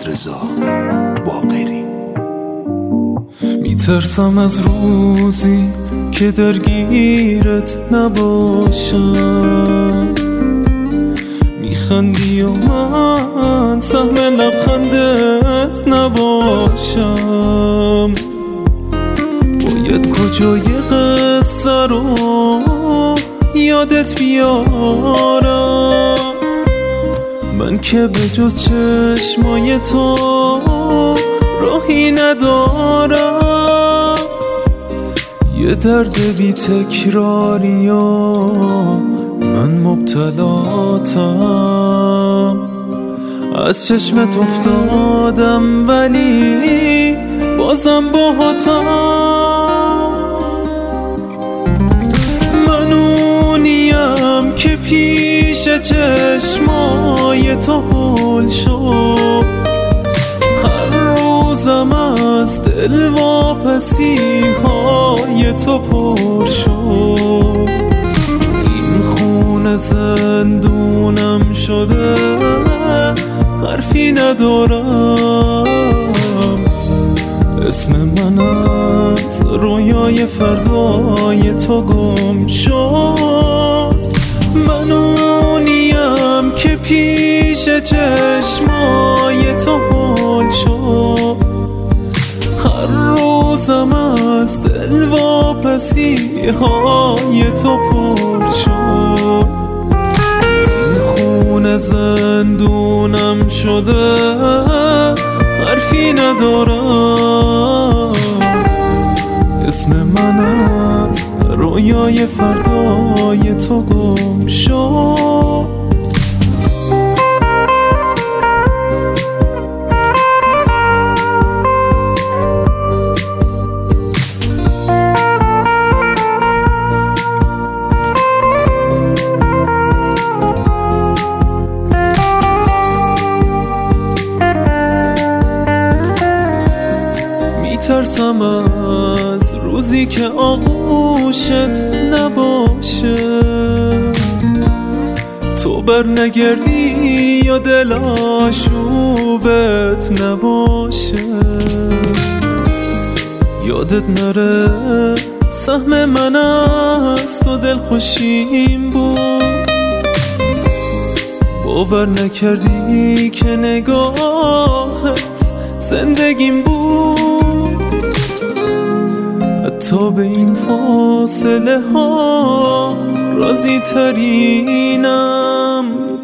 رضا باقری. میترسم از روزی که درگیرت نباشم، میخندی و من سهم لبخندت نباشم. باید کجای قصه رو یادت بیارم، من که به جز چشمای تو راهی ندارم. یه درد بی تکراری و من مبتلاتم، از چشمت افتادم ولی بازم باهاتم. من اونیم که پیش چشمای تو هول شد، هر روزم از دلواپسی های تو پر شد. این خونه زندونم شده، حرفی ندارم. اسم من از رویای فردای تو گم شد. من اونیم که پیش چشمای تو هول شد، هر روزم از دلواپسی های تو پر شد. این خونه زندونم شده، حرفی ندارم. اسم من از رویای فردای تو گم شد. میترسم از روزی که آغوشت نباشه، تو بر نگردی یا دل آشوبت نباشه. یادت نره سهم من از تو دل خوشیم بود، باور نکردی که نگاهت زندگیم بود. حتی به این فاصله ها راضی ترینم،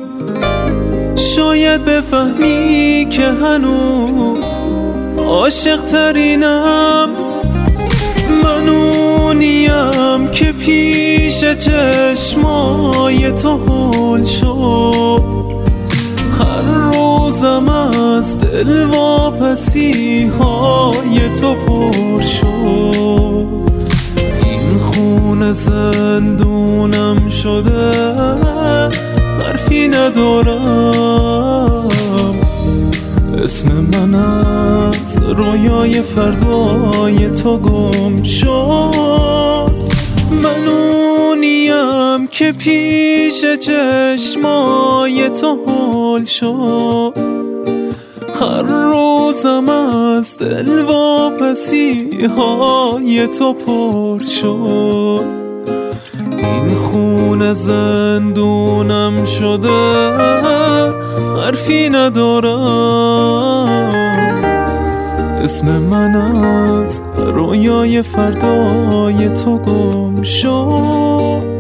شاید بفهمی که هنوز عاشق ترینم. من اونیم که پیش چشمای تو هول شد، هر روزم از دلواپسی های تو پر شد. این خونه زندونم شده، حرفی ندارم. اسم من از رویای فردای تو گم شد. من اونیم که پیش چشمای تو هول شد، هر روزم از دلواپسی های تو پر شد. این خونه زندونم شده، حرفی ندارم. اسم من از رویای فردای تو گم شد.